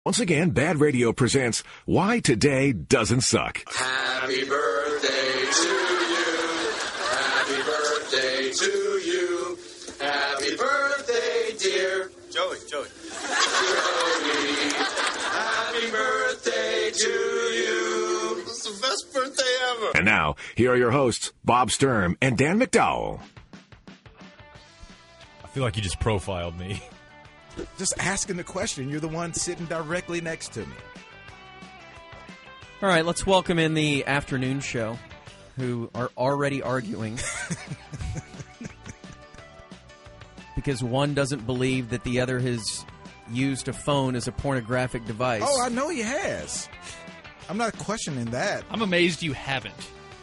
Once again, Bad Radio presents Why Today Doesn't Suck. Happy birthday to you. Happy birthday to you. Happy birthday, dear Joey. Happy birthday to you. It's the best birthday ever. And now, here are your hosts, Bob Sturm and Dan McDowell. I feel like you just profiled me. Just asking the question. You're the one sitting directly next to me. All right, let's welcome in the afternoon show, who are already arguing because one doesn't believe that the other has used a phone as a pornographic device. Oh, I know he has. I'm not questioning that. I'm amazed you haven't.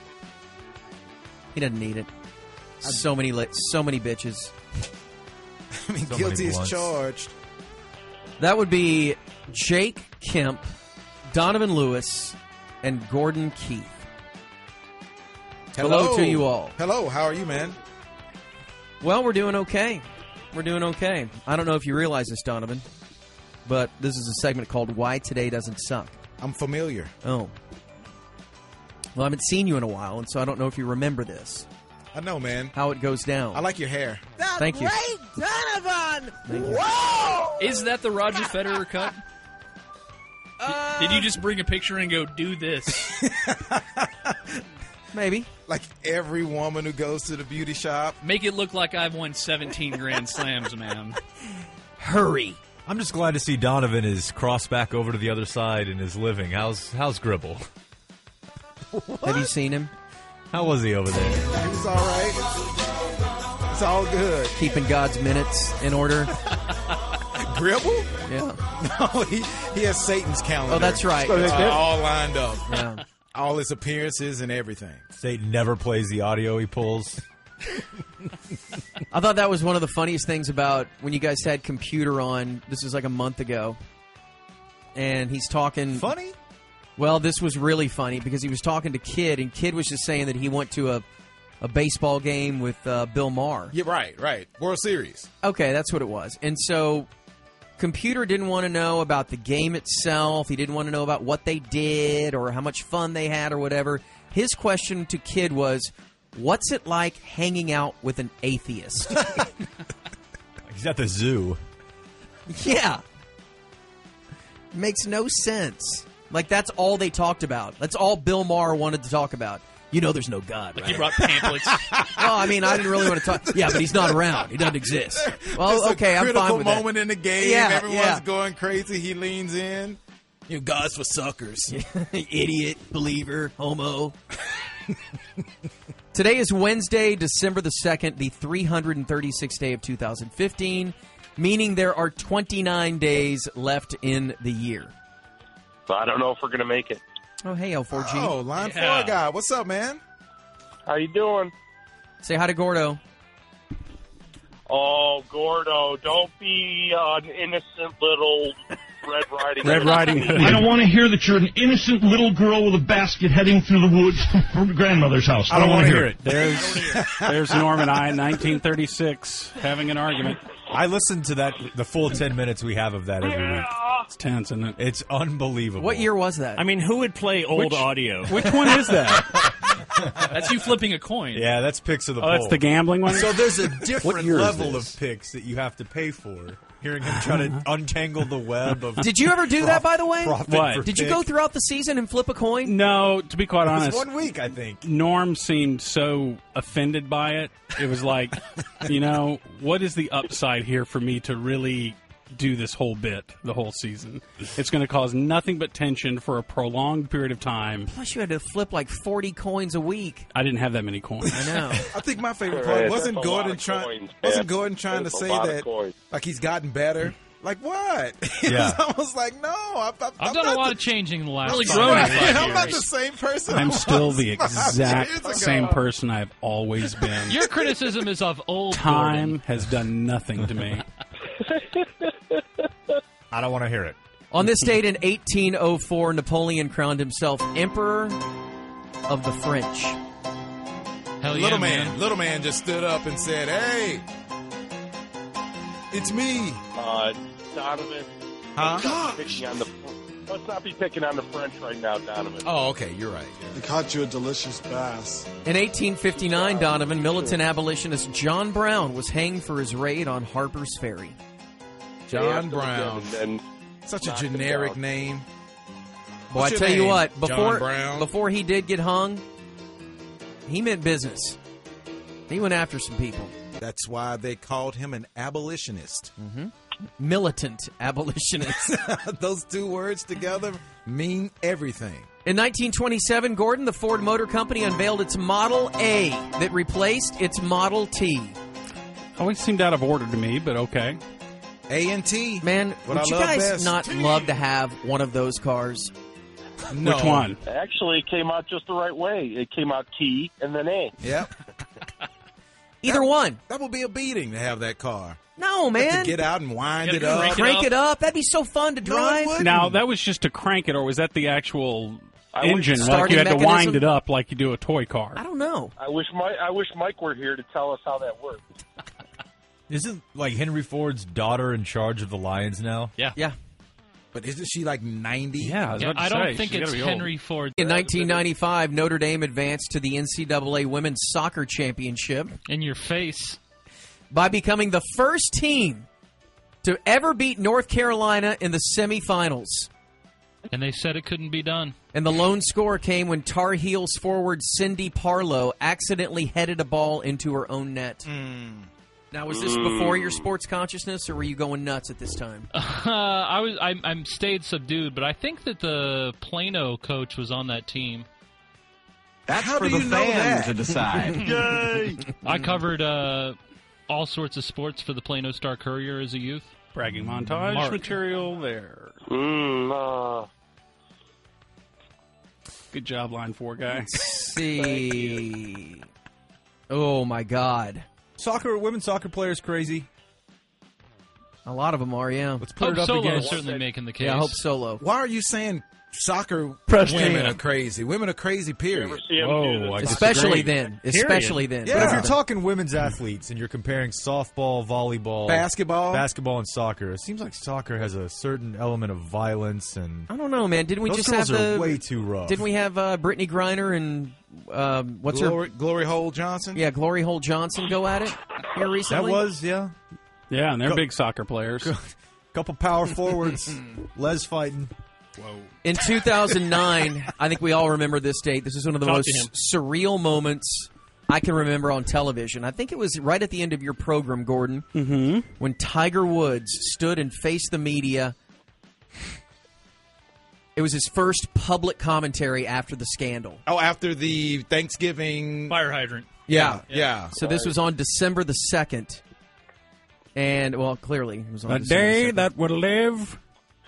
He doesn't need it. So many bitches. I mean, So guilty many as blunts. charged. That would be Jake Kemp, Donovan Lewis, and Gordon Keith. Hello to you all. Hello, how are you, man? Well, we're doing okay. We're doing okay. I don't know if you realize this, Donovan, but this is a segment called Why Today Doesn't Suck. I'm familiar. Oh. Well, I haven't seen you in a while, and so I don't know if you remember this, I know, man. how it goes down. I like your hair. Thank you. Donovan! Thank you. Is that the Roger Federer cut? Did you just bring a picture and go, do this? Maybe. Like every woman who goes to the beauty shop. Make it look like I've won 17 Grand Slams, man. Hurry. I'm just glad to see Donovan is crossed back over to the other side and is living. How's Gribble? Have you seen him? How was he over there? He was all right. It's all good. Keeping God's minutes in order. Gribble? Yeah. No, he has Satan's calendar. Oh, that's right. All lined up. Yeah. All his appearances and everything. Satan never plays the audio he pulls. I thought that was one of the funniest things about when you guys had Computer on. This was like a month ago. And he's talking. Funny? Well, this was really funny because he was talking to Kid, and Kid was just saying that he went to a baseball game with Bill Maher. Yeah, right. World Series. Okay, that's what it was. And so Computer didn't want to know about the game itself. He didn't want to know about what they did or how much fun they had or whatever. His question to Kid was, what's it like hanging out with an atheist? He's at the zoo. Yeah. Makes no sense. Like, that's all they talked about. That's all Bill Maher wanted to talk about. You know there's no God, right? He brought pamphlets. Well, I mean, I didn't really want to talk. Yeah, but he's not around. He doesn't exist. Well, okay, I'm fine with that. Critical moment in the game. Yeah, Everyone's yeah. going crazy. He leans in. You know, God's for suckers. Idiot, believer, homo. Today is Wednesday, December the 2nd, the 336th day of 2015, meaning there are 29 days left in the year. So I don't know if we're going to make it. Oh, hey, L4G. Oh, line Yeah. 4 guy. What's up, man? How you doing? Say hi to Gordo. Oh, Gordo, don't be an innocent little Red Riding Hood. Red Riding Hood. I don't want to hear that you're an innocent little girl with a basket heading through the woods from grandmother's house. I don't want to hear it. There's Norm and I in 1936 having an argument. I listen to the full 10 minutes we have of that every week. It's tense, isn't it? It's unbelievable. What year was that? I mean, who would play old audio? Which one is that? That's you flipping a coin. Yeah, that's picks of the Oh, poll. that's the gambling one? So there's a What different year is level this? of picks that you have to pay for. Hearing him try to untangle the web of Did you ever do that, by the way? profit What? per Did you pick. go throughout the season and flip a coin? No, to be quite It was honest, 1 week, I think. Norm seemed so offended by it. It was like, what is the upside here for me to really do this whole bit, the whole season? It's going to cause nothing but tension for a prolonged period of time. Plus, you had to flip like 40 coins a week. I didn't have that many coins. I know. I think my favorite Right, part wasn't that's a lot Gordon of trying. coins, Wasn't man. Gordon trying to That's a say lot of that coins. like he's gotten better? Like what? Yeah. I was like, no. I've I'm done not a lot the- of changing in the last Really 5 grown in years. 5 I'm not the same person. I I'm was still the 5 exact years ago. same person I've always been. Your criticism is of old Time Gordon. has done nothing to me. I don't want to hear it. On this date in 1804, Napoleon crowned himself Emperor of the French. Hell yeah, Little man just stood up and said, "Hey, it's me." Donovan, Let's not be picking on the French right now, Donovan. Oh, okay, you're right. I caught you a delicious bass. In 1859, Donovan, militant abolitionist John Brown was hanged for his raid on Harper's Ferry. John Brown. And Such a generic name. Boy, I What's your tell you name? what, John Brown? before he did get hung, he meant business. He went after some people. That's why they called him an abolitionist. Militant abolitionist. Those two words together mean everything. In 1927, Gordon, the Ford Motor Company unveiled its Model A that replaced its Model T. Always seemed out of order to me, but okay. A&T. Man, What would I you love guys best. not love to have one of those cars? No. Which one? actually, it came out just the right way. It came out T and then A. Yep. Either one. That would be a beating to have that car. No, man. To get out and wind it gotta up. Crank it up. That'd be so fun to No, it drive. wouldn't. Now, that was just to crank it, or was that the actual I wish- engine? Like Starting you had to wind mechanism? it up like you do a toy car. I don't know. I wish Mike were here to tell us how that worked. Isn't like Henry Ford's daughter in charge of the Lions now? Yeah. Yeah. But isn't she like 90? Yeah, I was Yeah, about to I don't say, think she's it's gotta be old. Henry Ford. In 1995, Notre Dame advanced to the NCAA Women's Soccer Championship In your face. by becoming the first team to ever beat North Carolina in the semifinals. And they said it couldn't be done. And the lone score came when Tar Heels forward Cindy Parlow accidentally headed a ball into her own net. Now, was this before your sports consciousness, or were you going nuts at this time? I'm stayed subdued, but I think that the Plano coach was on that team. That's How for do the you know fans that? to decide. I covered all sorts of sports for the Plano Star-Courier as a youth. Bragging montage Mark. material there. Good job, Line 4 guy. Let's see. Oh, my God. Women's soccer players crazy. A lot of them are, yeah. Let's put Hope it up Solo is against. certainly making the case. Yeah, I hope Solo. Why are you saying soccer Press women jam. are crazy? Women are crazy, period. Never see him do Whoa, I this. Especially disagree. then. Especially then. But if you're talking women's athletes and you're comparing softball, volleyball, Basketball. and soccer, it seems like soccer has a certain element of violence and I don't know, man. Didn't we those just girls have are the... way too rough. Didn't we have Brittany Griner and what's her... Glory Hole Johnson? Yeah, Glory Hole Johnson go at it here That recently? was, yeah. Yeah, and they're big soccer players. Couple power forwards, Les fighting. In 2009, I think we all remember this date. This is one of the Talk most to him. surreal moments I can remember on television. I think it was right at the end of your program, Gordon, when Tiger Woods stood and faced the media. It was his first public commentary after the scandal. Oh, after the Thanksgiving. Fire hydrant. Yeah. So this was on December the 2nd. And, well, clearly it was on A December day 2nd. that will live.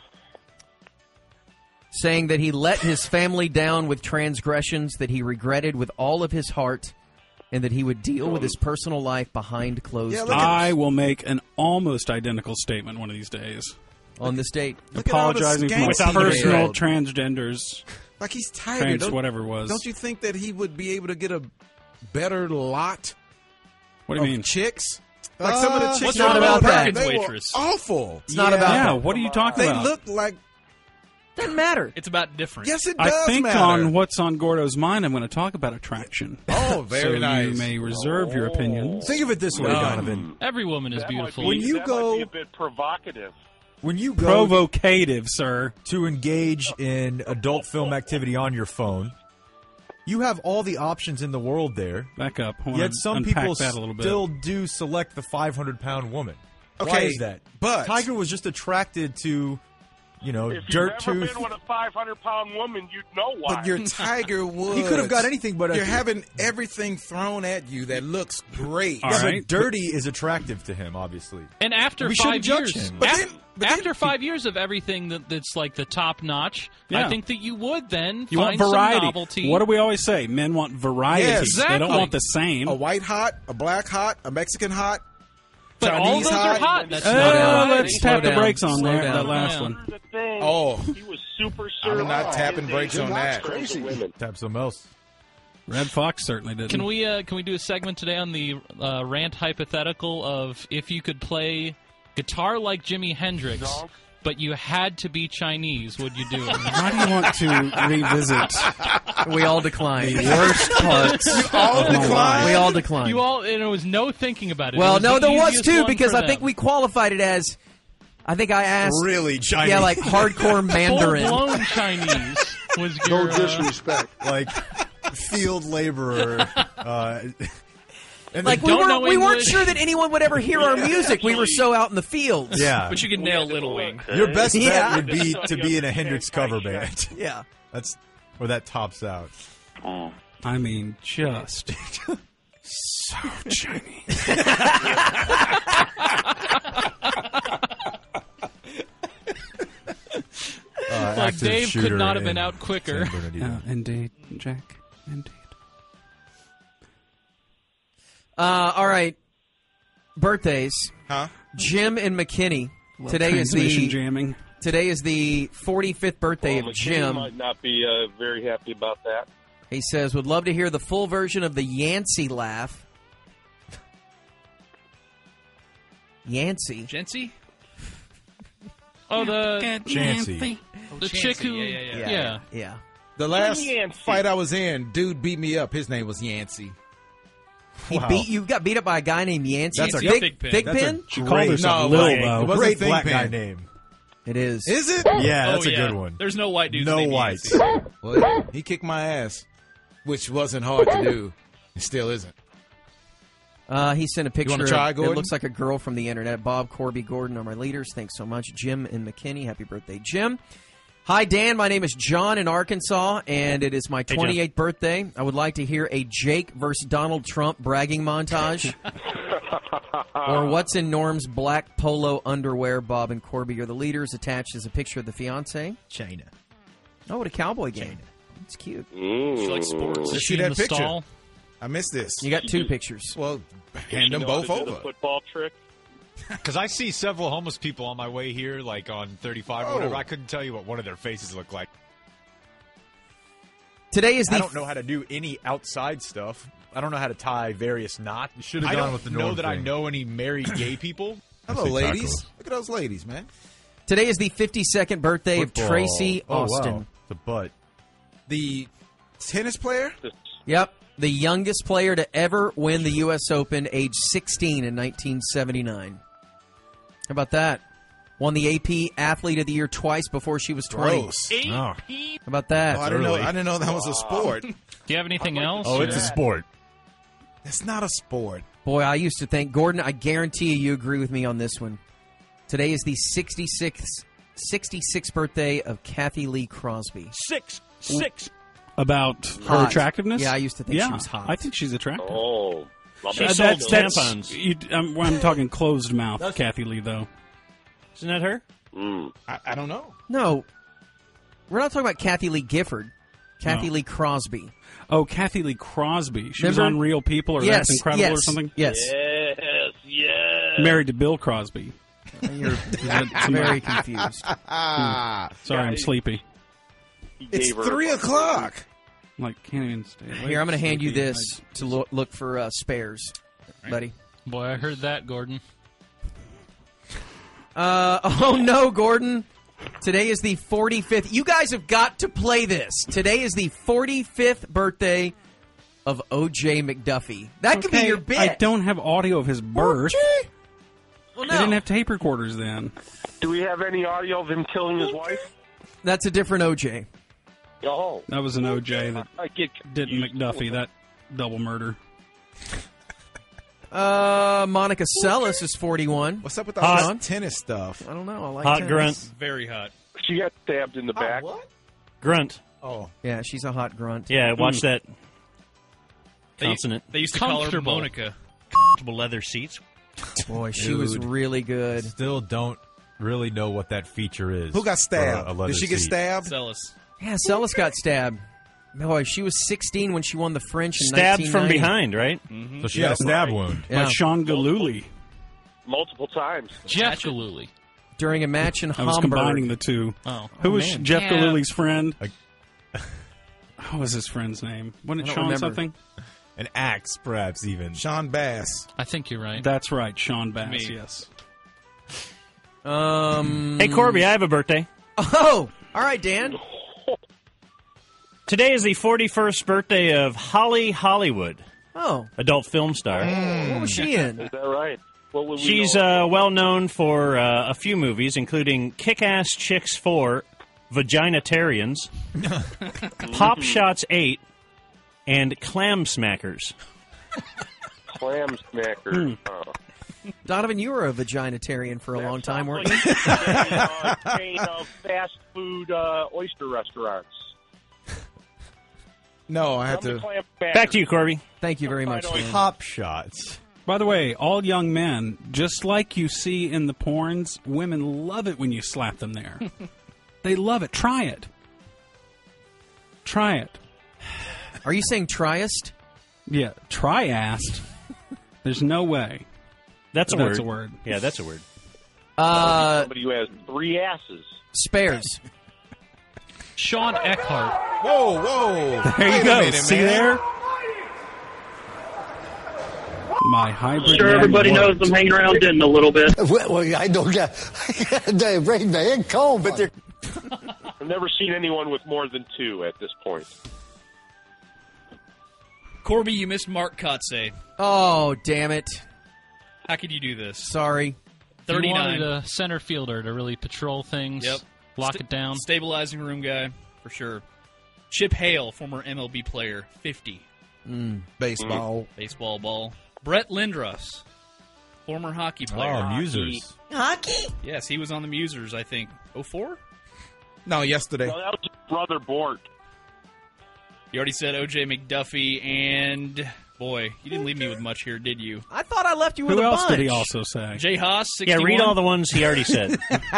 Saying that he let his family down with transgressions that he regretted with all of his heart, and that he would deal with his personal life behind closed Yeah, doors. look at- I will make an almost identical statement one of these days. On this date. Look at all the Apologizing for my skanks he personal made. transgenders, Like he's Tiger. trans whatever it was. Don't you think that he would be able to get a better lot What do you of mean? chicks? Like some of the chicks What's not on about the that. park, they were Waitress. awful. It's not about Yeah, that. what are you talking They about? look like. Doesn't matter. It's about different. Yes, it does I think matter. on what's on Gordo's mind, I'm going to talk about attraction. Oh, very so nice. you may reserve your opinions. Think of it this way, Donovan. Every woman is That beautiful. might be, When you that go- might be a bit provocative. When you go Provocative, sir. to engage in adult film activity on your phone, you have all the options in the world there. Back up. I wanna Yet some unpack people that a little bit. still do select the 500-pound woman. Why Okay, is that? but- Tiger was just attracted to, If dirt you've never tooth. been with a 500-pound woman, you'd know why. But you're Tiger Woods. He could have got anything, but You're having everything thrown at you that looks great. All yeah, right. but dirty is attractive to him, obviously. And after We 5 shouldn't judge years, him. But then- after 5 years of everything that's like the top notch, Yeah. I think that you would then You find want variety. some novelty. What do we always say? Men want variety. Yes. They don't Exactly. want the same. A white hot, a black hot, a Mexican hot. But all Chinese those are hot. hot. That's Slow not down. variety. Let's tap the down. brakes on Slow that, down. that last Yeah. one. Here's the thing. Oh. He was super I'm certified. not tapping brakes on that. Women. Tap something else. Red Fox certainly didn't. Can we do a segment today on the rant hypothetical of if you could play guitar like Jimi Hendrix but you had to be Chinese, would you do it? Why do you want to revisit We all declined. the worst parts of my life? We all declined. You all, and there was no thinking about it. Well, It no, the there was easiest too, one because for I think them. we qualified it as, I think I asked. Really Chinese. Yeah, like hardcore Mandarin. Full-blown Chinese was your... No disrespect. Like field laborer. And Like don't know we weren't English. sure that anyone would ever hear our music. We were so out in the fields. yeah. But you can nail Little Wing. Your best bet Yeah. would be to be in a Hendrix cover band. Yeah. That's where that tops out. I mean, just so Chinese. Like active Dave could shooter not have been in out quicker. San Bernardino. Indeed, Jack. Indeed. All right. Birthdays. Huh? Jim and McKinney. Today is Transmission the jamming. today is the 45th birthday Well, of McKinney Jim. might not be very happy about that. He says, would love to hear the full version of the Yancey laugh. Yancey? Jency? Oh, the Chancy. the chick who... Yeah. Yeah. The last Yancey. fight I was in, dude beat me up. His name was Yancey. He you got beat up by a guy named Yancey. That's a Thigpen? That's She called herself no, Lil, it though. wasn't great Thing black Pin. guy name. It is. Is it? Yeah, that's Oh, a yeah. good one. There's no white dudes No named whites. Yancey. Well, he kicked my ass, which wasn't hard to do. It still isn't. He sent a picture. wanna try, It Gordon? looks like a girl from the internet. Bob, Corby, Gordon are my leaders. Thanks so much. Jim and McKinney. Happy birthday, Jim. Hi, Dan. My name is John in Arkansas, and it is my 28th birthday. I would like to hear a Jake versus Donald Trump bragging montage. Or what's in Norm's black polo underwear. Bob and Corby are the leaders. Attached is a picture of the fiance. China. Oh, what a cowboy game. It's cute. She likes sports. Let's Is she see in that the picture. stall? I missed this. You got two pictures. Well, Does hand she them know both how to do over. the football trick. Because I see several homeless people on my way here, like on 35 or whatever. I couldn't tell you what one of their faces looked like. Today is the I don't know how to do any outside stuff. I don't know how to tie various knots. You should have I gone don't with the know Norm that I thing. know any married gay people. Hello, Say ladies. tacos. Look at those ladies, man. Today is the 52nd birthday Football. of Tracy Oh, Austin. wow. The butt. The tennis player? Yep, the youngest player to ever win the U.S. Open, age 16 in 1979. How about that? Won the AP Athlete of the Year twice before she was 20. Gross. Oh. How about that? Oh, I didn't know that was a sport. Do you have anything else? Oh, it's a sport. It's not a sport. Boy, I used to think, Gordon, I guarantee you agree with me on this one. Today is the 66th birthday of Kathy Lee Crosby. Six. About her Hot. attractiveness? Yeah, I used to think she was hot. I think she's attractive. Oh. She sold tampons. I'm talking closed mouth, Kathy Lee, though. Isn't that her? I don't know. No, we're not talking about Kathy Lee Gifford. Kathy Lee Crosby. Oh, Kathy Lee Crosby. She was Remember? on Real People or Yes, That's Incredible yes, or something? Yes. Yes. Married to Bill Crosby. You're very confused. Sorry, I'm sleepy. It's 3 o'clock. Like, can't even stay awake. Here, I'm going to hand you this to look for spares, buddy. Boy, I heard that, Gordon. Oh, no, Gordon. Today is the 45th. You guys have got to play this. Today is the 45th birthday of O.J. McDuffie. That could be your bit. I don't have audio of his birth. Well, They didn't have tape recorders then. Do we have any audio of him killing his wife? That's a different O.J. Oh. That was an OJ that I get didn't confused. McDuffie, that double murder. Monica Seles is 41. What's up with all this tennis stuff? I don't know. I like Hot tennis. grunt. Very hot. She got stabbed in the back. What? Grunt. Oh. Yeah, she's a hot grunt. Yeah, watch that They, consonant. they used to call her Comfortable. Monica. Comfortable leather seats. Boy, she was Dude. really good. Still don't really know what that feature is. Who got for stabbed? a leather Did she get seat. stabbed? Celis. Yeah, Seles got stabbed. Boy, she was 16 when she won the French in Stabbed from 1990. behind, right? So she had a stab wound. Yeah. By Sean Galooly. Multiple times. Jeff Galooly. During a match in I was Hamburg. combining the two. Oh. Who was man. Jeff Yeah. Galooly's friend? What was his friend's name? Wasn't I it don't Sean remember. something? An axe, perhaps even. Sean Bass. I think you're right. That's right, Sean Bass, Me. yes. Hey, Corby, I have a birthday. Oh, all right, Dan. Today is the 41st birthday of Holly Hollywood. Oh. Adult film star. What was she in? Is that right? What would we She's know? well known for a few movies, including Kick-Ass Chicks 4, Vaginatarians, Pop Shots 8, and Clam Smackers. Clam Smackers. Donovan, you were a vaginatarian for a long time, weren't you? A chain of fast food oyster restaurants. No, I have to. Back to you, Corby. Thank you very much. Dan. Pop Shots. By the way, all young men, just like you see in the porns, women love it when you slap them there. They love it. Try it. Try it. Are you saying triast? Yeah, triast. There's no way. That's a But word. that's a word. Yeah, that's a word. Somebody who has 3 asses. Spares. Sean Eckhart. Whoa, whoa. There you Wait a go. minute, See man. there? My hybrid. Sure, everybody knows I'm hanging around in a little bit. Well, I don't got the brain man cold, but they're I've never seen anyone with more than 2 at this point. Corby, you missed Mark Kotze. Oh, damn it. How could you do this? Sorry. You 39. wanted a center fielder to really patrol things, Yep. lock it down. Stabilizing room guy, for sure. Chip Hale, former MLB player, 50. Baseball. Baseball ball. Brett Lindros, former hockey player. Oh, Musers. Hockey? Yes, he was on the Musers, I think. 04? No, yesterday. No, that was his brother Bort. You already said O.J. McDuffie, and boy, you didn't leave me with much here, did you? I thought I left you with Who a else bunch. did he also say? Jay Haas, Yeah, 61. read all the ones he already said.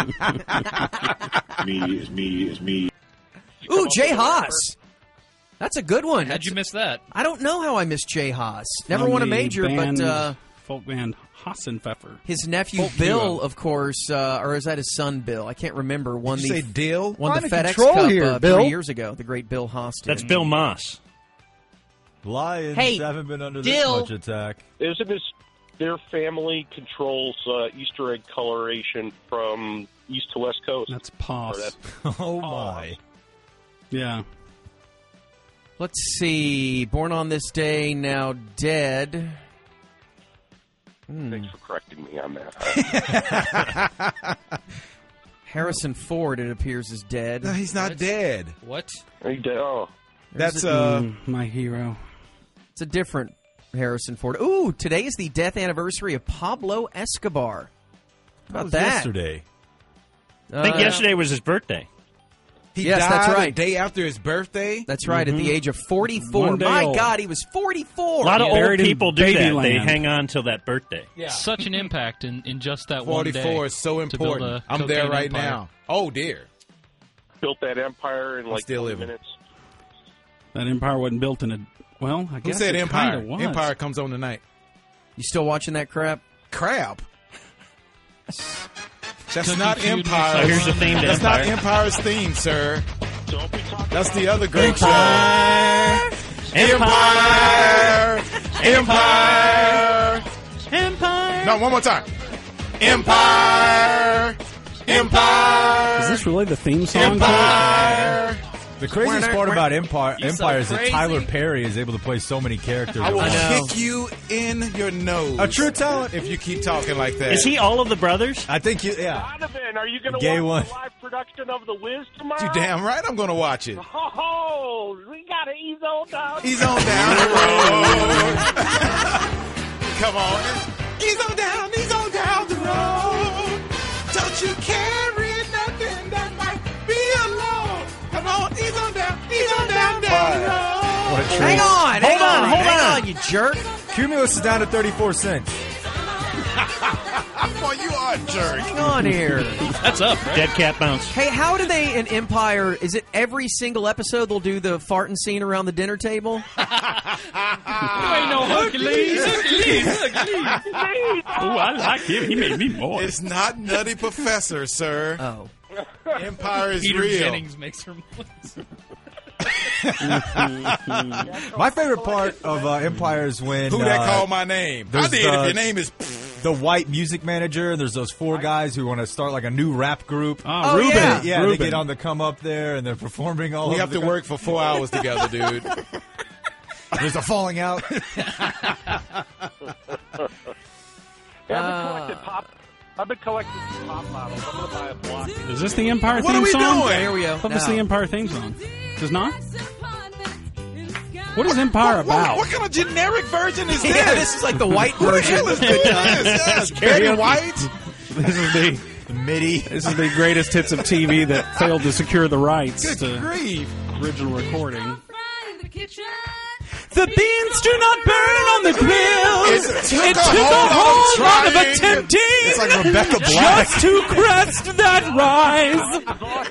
Me. Ooh, Jay Haas. That's a good one. How'd you miss that? I don't know how I missed Jay Haas. Never From won a the major, band, but folk band Hassenpfeffer. his nephew Folk Bill, duo. of course, or is that his son Bill? I can't remember. Won Did you the say Dill? won the Find a FedEx control Cup here, 3 Bill. years ago. The great Bill Haas did. That's Bill Moss. Lions Hey, haven't been under Dill. this much attack. Isn't this their family controls Easter egg coloration from east to west coast? That's Or Poss. that's- Oh, my. Yeah. Let's see. Born on this day, now dead. Thanks for correcting me on that. Harrison Ford, it appears, is dead. No, he's not dead. What? Oh, That's my hero. It's a different Harrison Ford. Ooh, today is the death anniversary of Pablo Escobar. How about was that? yesterday? I think yesterday was his birthday. he yes, died that's right. the day after his birthday. That's right, at the age of 44. One day My old. God, he was 44. A lot of old Buried in people do that. They Babyland. hang on till that birthday. Such an impact in just that one day. 44 is so to build important. a I'm there cocaine right empire. now. Oh, dear. built that empire in like still 20 living. minutes. That empire wasn't built in a. Well, I Who guess said it Empire? kinda was. Empire comes on tonight. You still watching that crap? Crap. That's Cookie not Feud Empire. So here's the theme to That's Empire. not Empire's theme, sir. Don't be talking That's the other great show. Empire! Empire! Empire! No, one more time. Empire! Empire! Is this really the theme song? Empire! The craziest part about Empire You so is that crazy. Tyler Perry is able to play so many characters. I will I know. kick you in your nose. A true talent. If you keep talking like that. Is he all of the brothers? I think you. Yeah. Donovan, are you going to Gay watch one. the live production of The Wiz tomorrow? You damn right I'm going to watch it. Oh, we got to ease on down. He's on down the road. Come on. He's on down the road. Don't you carry nothing that might be alone. Come on, he's on down the road. What a treat. Hang on, hang on, you jerk. Cumulus is down to 34 cents. Boy, you are a jerk. Hang on here. That's up, right? Dead cat bounce. Hey, how do they in Empire? Is it every single episode they'll do the farting scene around the dinner table? You ain't no Hercules. Oh, I like him. He made me more. It's not Nutty Professor, sir. Oh. Empire is Peter real. Jennings makes her noise. My favorite part of Empire is when Who that called my name? I there's did. If the- your name is... the white music manager. There's those 4 guys who want to start like a new rap group. Oh, Ruben. Yeah, Ruben. they get on the come up there and they're performing all. We over have to the work for 4 hours together, dude. There's a falling out. I've been collecting pop models. I'm going to buy a block. Is this the Empire What theme are we song? doing? Here we go. What was Now. the Empire theme song? Does not? What is Empire about? What kind of generic version is this? Yeah, this is like the white version. What the hell is this? Yes, Betty White. This is the MIDI. This is the greatest hits of TV that failed to secure the rights Good to grief. original recording. The beans do not burn on the grill. It took a whole lot of trying. attempting. It's like Rebecca Black. Just to crest that rise.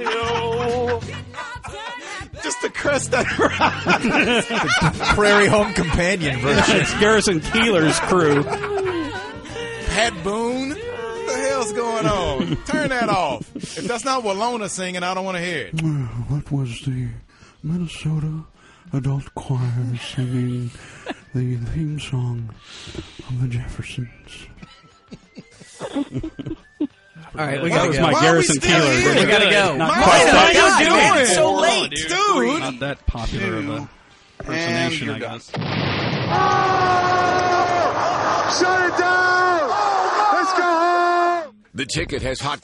Just to crest that rise. Prairie Home Companion version. It's Garrison Keeler's crew. Pat Boone? What the hell's going on? Turn that off. If that's not Walona's singing, I don't want to hear it. That was the Minnesota Adult Choir singing the theme song of the Jeffersons. All right, we That gotta was go. my Why are Garrison we still Keeler. here? We gotta go. Not Why quite are that- you God, doing? it's so late. Dude. Not that popular of a impersonation, I guess. Shut it down! Let's go home! The Ticket has hot